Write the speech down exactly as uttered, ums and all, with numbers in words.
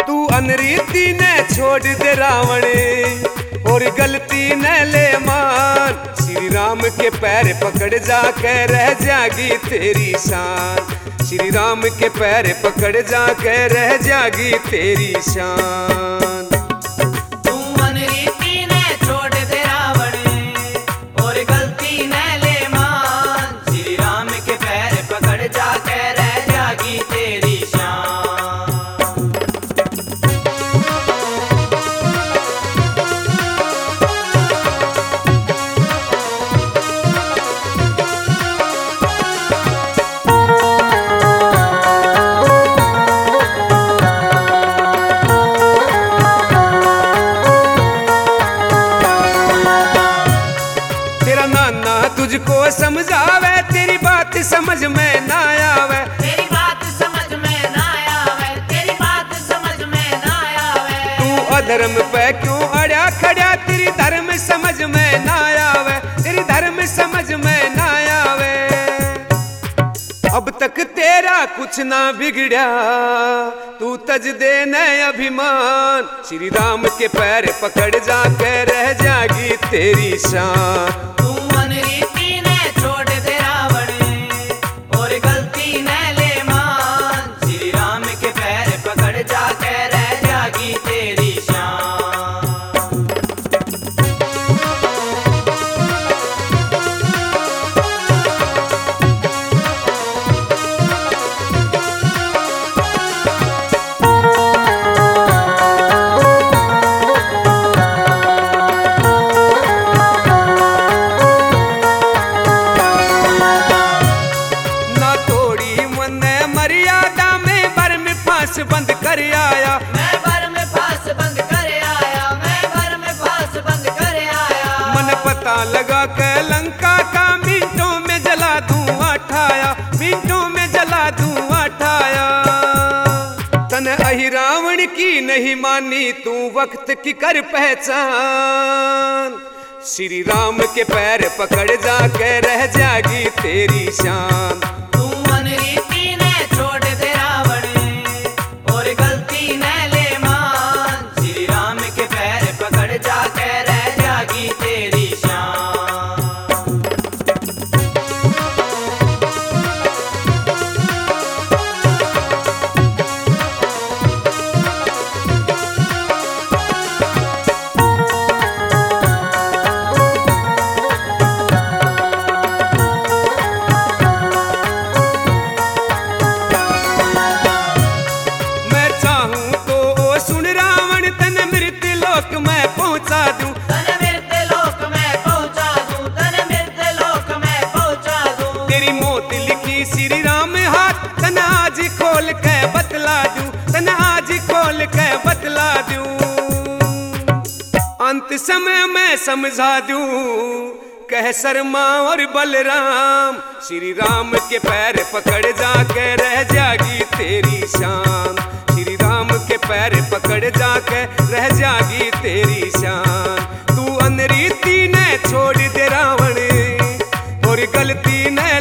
तू अनरीति ने छोड़ दे रावण और गलती न ले मान। श्री राम के पैर पकड़ जा के रह जागी तेरी शान। श्री राम के पैर पकड़ जा के रह जागी तेरी शान। तू अनरीति ने छोड़ दे रावण और गलती न ले मान। श्री राम के पैर पकड़ जा के रह जागी तेरी शान। तुझको समझावे तेरी बात समझ में ना आवे। तेरी बात समझ में ना आवे। तेरी बात समझ में ना आवे। तू अधर्म पे क्यों अड़ा खड़ा तेरी धर्म समझ में ना आवे। तेरी धर्म समझ में ना आवे। अब तक तेरा कुछ ना बिगड़ा तू तज दे न अभिमान। श्री राम के पैर पकड़ जा के रह जागी तेरी शान। तू अनरीति ने छोड़ दे रावण और गलती न ले मान। श्री राम के पैर पकड़ जा के रह जागी तेरी शान। बंद कर आया मैं बर में फांस बंद कर आया। मैं बर में फांस बंद कर आया। मन पता लगा के लंका का मिनटों में जला धुआं ठाया। मिनटों में जला धुआं ठाया। तन अहि रावण की नहीं मानी तू वक्त की कर पहचान। श्री राम के पैर पकड़ जा के रह जागी तेरी शान। तू अनरीति ने छोड़ दे रावण और गलती न ले मान। श्री राम के पैर पकड़ जा के रह जागी तेरी शान। पहुंचा दूं तन मृत्यु लोक में पहुंचा दूं। तन मृत्यु लोक में पहुंचा दूं। तेरी मौत लिखी श्री राम हाथ तन आज खोल के बतला दूं। तन आज खोल के बतला दूं। अंत समय में समझा दूं कह शर्मा और बलराम। श्री राम के पैर पकड़ जा के रह जागी तेरी शान। श्री राम के पैर पकड़ जा के रह जागी तेरी शान। तू अनरीति ने छोड़ दे रावण और गलती ने